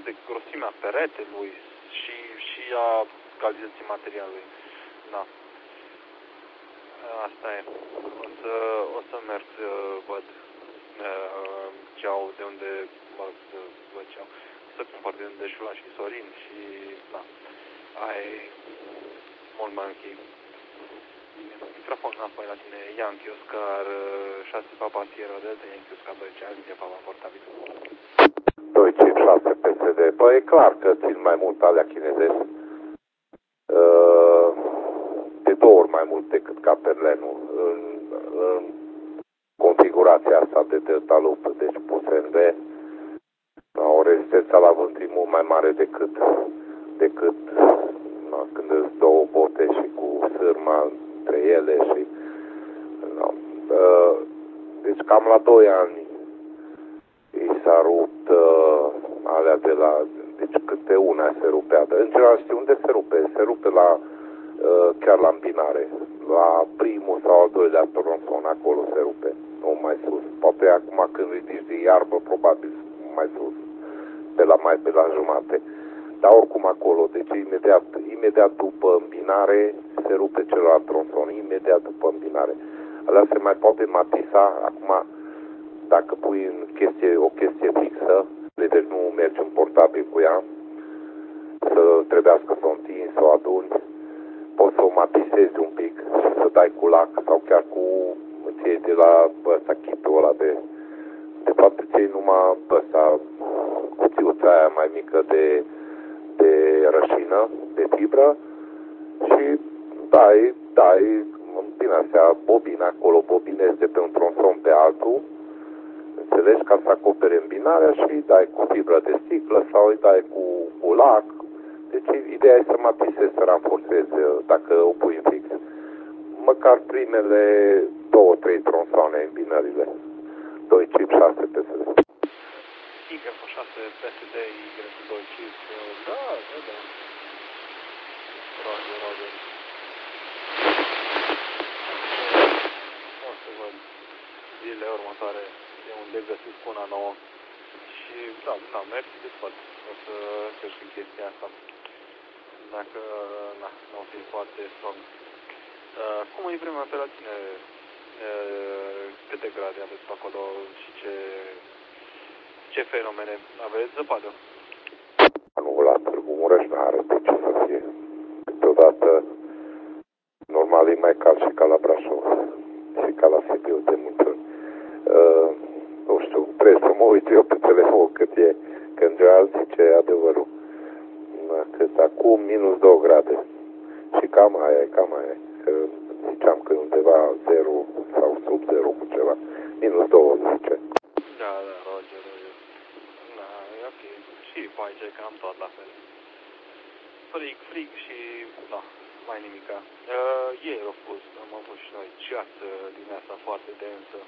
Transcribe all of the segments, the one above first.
de grosimea peretelui și a calității materialului. Da. Asta e. O să merg să văd ce au, de unde văd ce au. Să cumpăr de unde Șula și Sorin și da. Ai mult mai ok. Microfon înapoi la tine, Yankee Oscar 6 Papa Sierra Delta, Yankee Oscar 2 Charlie, Papa portabil. 256 PSD. Păi e clar că țin mai mult alea chinezesc. De 2 ori mai mult decât Caperlenul în configurația asta de delta loop, deci puse în V. O rezistență la vânt e mult mai mare decât când îți două bote și cu sârma între ele și deci cam la 2 ani i s-a rupt alea de la, deci câte una se rupea, dar în general știi unde se rupe? Se rupe la chiar la îmbinare, la primul sau al doilea tronson, acolo se rupe, nu mai sus. Poate acum când ridici de iarbă, probabil mai sus, pe la jumate. Dar oricum acolo, deci imediat după îmbinare se rupe celălalt tronson, imediat după îmbinare. Alea se mai poate matisa, acum dacă pui în o chestie fixă, deci nu mergi în portabil cu ea, să trebuiască să o întinzi, să o aduni, poți să o matisezi un pic și să dai cu lac sau chiar îți iei de la ăsta, chitul ăla de fapt îți iei numai ăsta, cuțiuța aia mai mică de rășină, de fibră și dai din astea bobine acolo, bobinezi de pe un tronson pe altul, înțelegi, ca să acopere îmbinarea și îi dai cu fibră de sticlă sau îi dai cu lac. Deci ideea e să matisezi, să ranforțezi dacă o pui în fix. Măcar primele 2-3 tronsoane îmbinările. 2 chip 6 PSD. Y cu 6 PSD, Y cu 2 chip. Da. Roger. O să văd zilele următoare de unde găsesc una nouă. Și da, mersi de sfat. O să încerc în chestia asta. Dacă nu o fi foarte strong. Cum e vremea pe la tine? Câte grade aveți pe acolo și ce fenomene aveți? Zăpadă? Nu, la Târgu Mureș n-are de ce să fie. Câteodată normal e mai cald și ca la Brașov și ca la Sibiu de multe ori. Nu știu, trebuie să mă uit eu pe telefon cât e, că în general zice adevărul. Cât acum -2 grade. Și cam aia e. Că ziceam că undeva 0 sau sub 0 cu ceva. -2 zice. Da, Roger. Da, e ok. Și pe aici e cam tot la fel. Frig și da, mai nimica. Ieri am avut și noi ceață din asta foarte densă.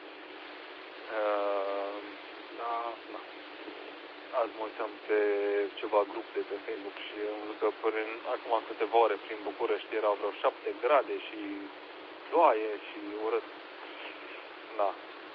Da. Azi mă uitam pe ceva grup de pe Facebook și am văzut că acum câteva ore prin București erau vreo 7 grade și ploaie și urât. Da.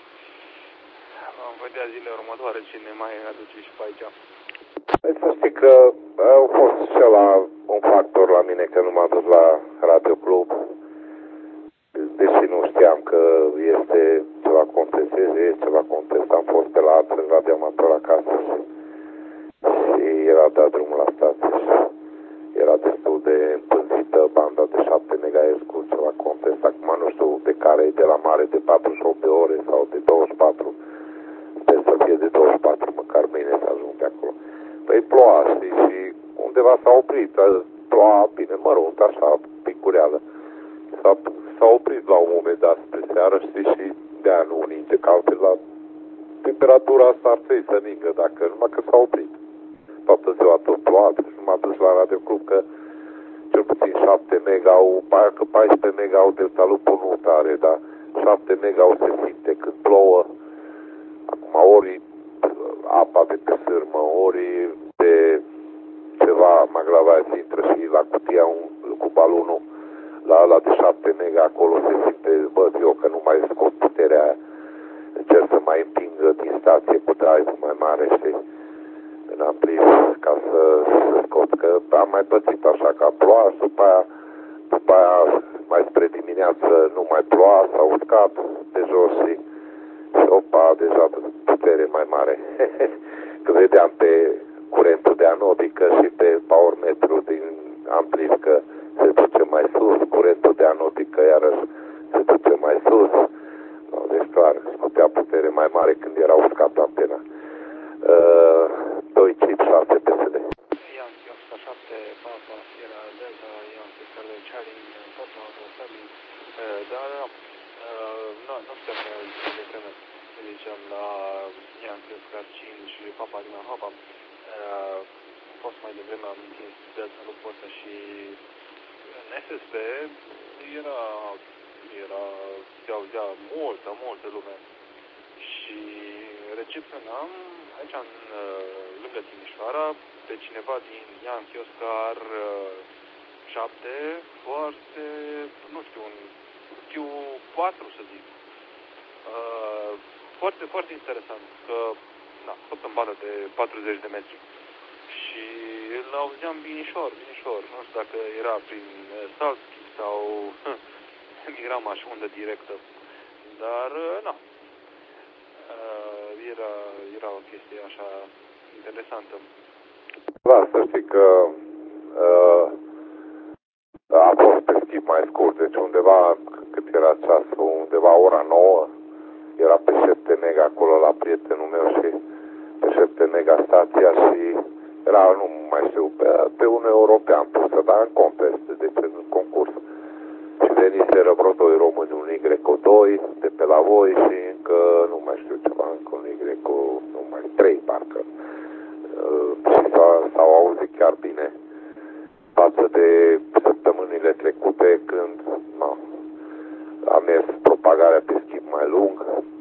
Am vedea zilele următoare cine mai aduce și pe aici. Deci să știi că au fost și ăla un factor la mine că nu m-am dus la Radio Club. Deși nu știam că este ceva contest, am fost pe la altă radioamator acasă și era dat drumul la stație și era destul de împânzită banda de 7 MHz cu ceva contest. Acum nu știu de care e, de la mare de 48 de ore sau de 24. Sper să fie de 24, măcar mâine să ajung de acolo. Păi ploua, știi, și undeva s-a oprit, ploua bine, mărunt, așa, picureală. S-a oprit la un moment dat spre seară, știi, și de-aia nu ninge, că altfel la temperatura asta ar trebui să ningă, dacă numai că s-a oprit. Toată ziua tot ploua, deci nu m-am dus la Radio Club, că cel puțin 7 mega, parcă 14 mega au delta lupul nu tare, dar 7 mega o se simte când plouă. Acum ori apa de pe sârmă, ori de ceva maglavaiați intră și la cutia cu balonul la de 7 mega acolo se simte, văd eu că nu mai scot puterea aia. Încerc să mai împingă din stație cu drive mai mare, știi? în amplis ca să scot, că am mai pățit așa că a plouat și după aia mai spre dimineață nu mai ploua, s-a uscat de jos și opa, deja putere mai mare. Că vedeam pe curentul de anodică și pe power metru din amplis că se duce mai sus, curentul de anodică iarăși se duce mai sus. No, deci clar, scotea putere mai mare când era uscat antena. 2 chip 6 PSD. Yankee 107, Papa, Sierra Delta, Yankee Charlie Charlie, Papa, Charlie, dar nu știu că de vreme, să zicem, la Yankee Oscar 5, Papa din Hapa, fost mai devreme am întins Delta lucrul ăsta și în SSB se auzea multă lume și recepționam aici lângă Timișoara pe cineva din Yankee Oscar 7 foarte, nu știu, un Q4 să zic. Foarte interesant că tot în bandă de 40 de metri și îl auzeam binișor, nu știu dacă era prin Salski sau migram așa undă directă, dar era o chestie așa interesantă. Da, să știi că a fost pe schimb mai scurt, deci undeva, cât era ceasul, undeva ora 9, era pe 7 mega acolo la prietenul meu și pe 7 mega stația și era, nu mai știu, pe un european pusă, dar în contest, deci în concurs. Și veniseră vreo 2 români, un Y2 de pe la voi și încă, nu mai știu ceva, încă un Y, nu mai, 3 parcă. Și s-au auzit chiar bine față de săptămânile trecute când a mers propagarea pe schimb mai lung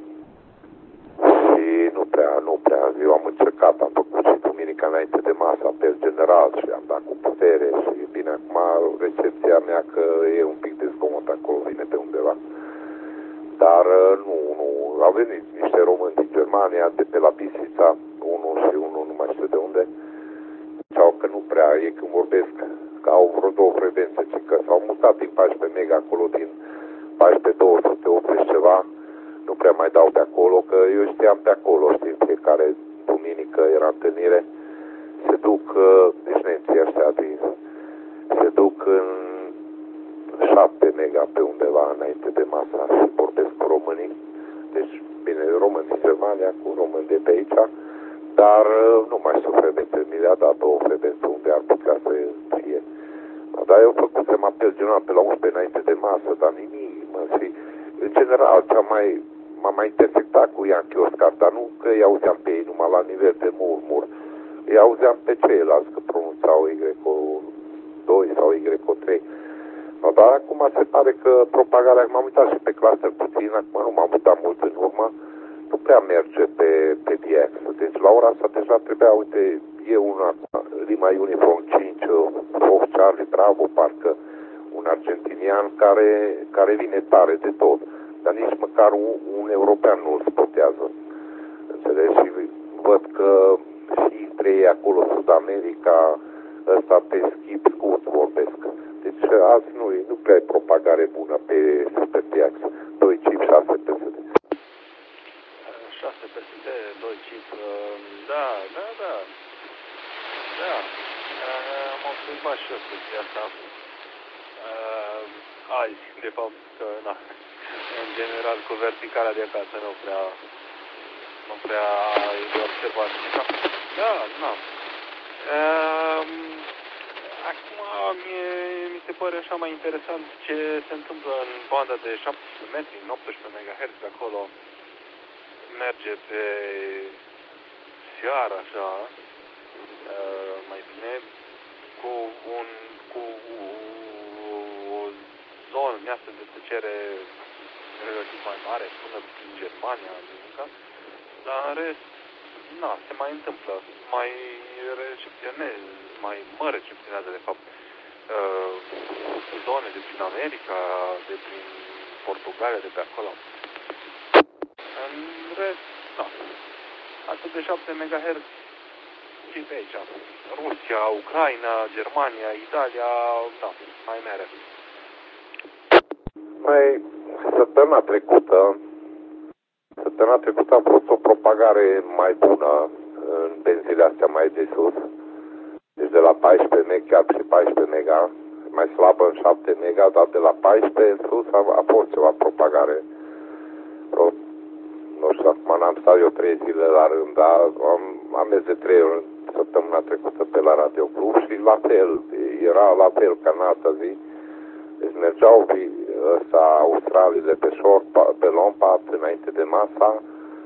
și nu prea, eu am încercat, am făcut și duminica înainte de masă apel general și am dat cu putere și bine, acum recepția mea că e un pic de zgomot acolo, vine de undeva. Dar nu, au venit niște români din Germania, de pe la Bisița, unul și unul, nu mai știu de unde, sau că nu prea, ei când vorbesc, că au vreo 2 frecvențe, ci că s-au mutat din 14 mega acolo, din 14-280 ceva, nu prea mai dau pe acolo, că eu știam pe acolo, știi, fiecare duminică era întâlnire, se duc, deci nemții ăștia se duc în 7 mega pe undeva înainte de masa și vorbesc cu românii, deci bine, români din Germania cu români de pe aici, dar nu mai sunt frecvențe, mi le-a dat 2 frecvențe unde ar putea să fie. Dar eu făcusem apel general pe la 11 înainte de masă, dar nimic, și în general m-am mai intersectat cu Yankee Oscar, dar nu că îi auzeam pe ei numai la nivel de murmur, îi auzeam pe ceilalți că pronunțau Y2 sau Y3. Dar acum se pare că propagarea, m-am uitat și pe cluster puțin, acum nu m-am uitat mult în urmă, nu prea merge pe DX. Deci la ora asta deja trebuia, uite, e una Lima Uniform 5, Fox Charlie Bravo, parcă un argentinian care vine tare de tot, dar nici măcar un european nu îl spotează. Înțelegi? Și văd că și între ei acolo, Sud-America, ăsta pe skip scurt vorbesc. Deci azi nu prea e propagare bună pe DX. 2 chip 6 PSD. 6 PSD, 2 chip, da. Am observat și eu chestia asta. Azi, de fapt, că, în general, cu verticala de acasă nu prea e de observat. Da. Acum mi se pare așa mai interesant ce se întâmplă în banda de 17 metri, în 18 MHz de acolo. Merge pe seara așa, mai bine, cu o zonă measă de tăcere relativ mai mare, până în Germania, dar în rest, se mai întâmplă, mă recepționează de fapt zone de prin America, de prin Portugalia, de pe acolo. În rest, atât de 7 MHz și pe aici. Rusia, Ucraina, Germania, Italia, da, mai mere. Mai săptămâna trecută a fost o propagare mai bună în benzile astea mai de sus. Deci de la 14 mega, chiar și 14 mega, mai slabă în 7 mega, dar de la 14 în sus a fost ceva propagare. Nu știu, acum n-am stat eu 3 zile la rând, dar am mers de 3 ori săptămâna trecută pe la Radio Club și la fel, era la fel ca în altă zi. Deci mergeau australiile pe long path înainte de masa,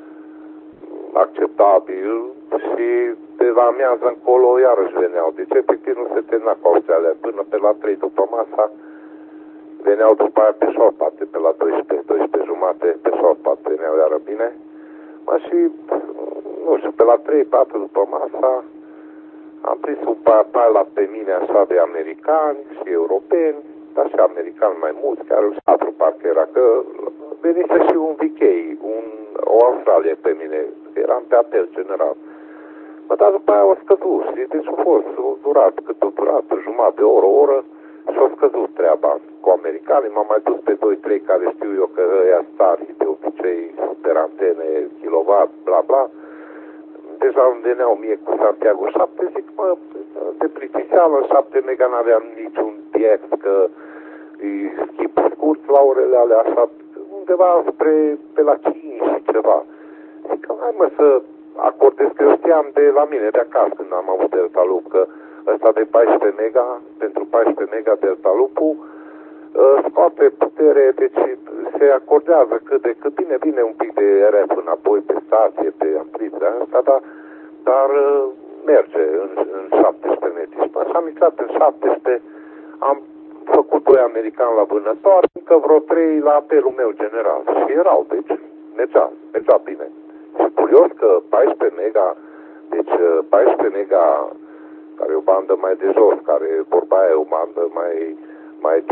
acceptabil, și de la amiază încolo iarăși veneau. Deci efectiv nu se termina cu Australia. Până pe la 3 după masa veneau după aia pe short path, pe la 12 jumate pe short path veneau iară bine. Și, nu știu, pe la 3-4 după masa am prins un pilot pe mine așa de americani și europeni, dar și americani mai mulți, chiar 4 parcă era, că venise și un VK, o Australie pe mine, eram pe apel general. Dar după aia au scăzut, și deci a fost durat, cât a durat, jumătate de oră, o oră, și a scăzut treaba cu americanii. M-am mai dus pe 2-3 care știu eu că ăia stari, de obicei, super antene, kilowatt, bla bla. Deja îmi veneau mie cu Santiago 7, zic, mă, de plictiseală, 7 mega n-aveam niciun DX, că îi schip scurt la orele alea, așa, undeva pe la 5 și ceva. Zic, hai mă să acordez, că eu știam de la mine, de acasă, când am avut Delta Loop, că ăsta de 14 mega, pentru 14 mega Delta Loop-ul, scoate putere, deci se acordează cât de cât, bine, vine un pic de RF înapoi pe stație, pe ampliția asta, dar merge în 17 metri. Și așa am intrat în 17, am făcut 2 americani la vânătoare, încă vreo 3 la apelul meu general. Și erau, deci mergea bine. Și curios că 14 mega, deci 14 mega, care e o bandă mai de jos, care vorba aia e o bandă mai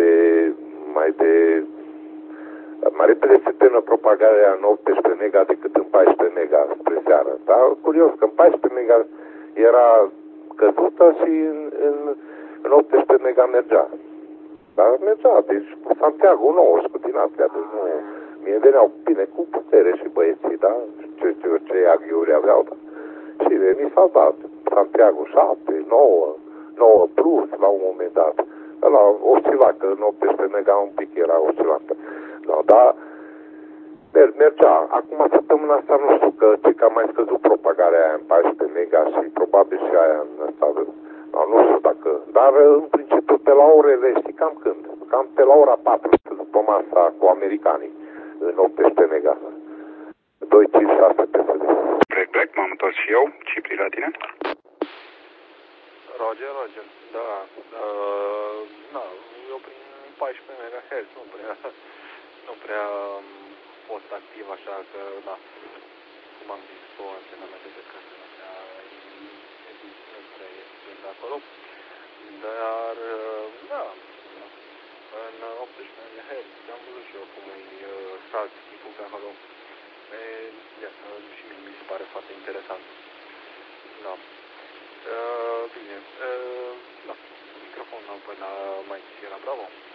repede se termină propagarea în 18 mega decât în 14 mega spre seară. Dar curios că în 14 mega era căzută și în 18 mega mergea. Dar mergea, deci cu Santiago 9 și cu din astea, deci nu, mie veneau bine cu putere și băieții, da? Ce aghiuri aveau, da? Și mi s-au dat Santiago 7, 9 plus la un moment dat. Ăla oscila, că în 18 mega un pic era oscilantă. No, dar mergea. Acum săptămâna asta nu știu, că am mai scăzut propagarea aia în 14 mega și probabil și aia în ăsta. No, nu știu dacă. Dar în principiu pe la orele, știi cam când? Cam pe la ora 4 după masa cu americanii în 18 mega. 256 PSD. Break, m-am întors și eu. Cipri la tine? Roger, da. Eu prin 14 MHz nu prea fost activ, așa că, da, cum am zis, cu antrenamente de căsătorie, nu prea este de acolo, dar, da, în 18 MHz am văzut și eu cum îi salt tipul pe acolo, și mi se pare foarte interesant. Da. Bine, da, microfonul până mai zi la Bravo.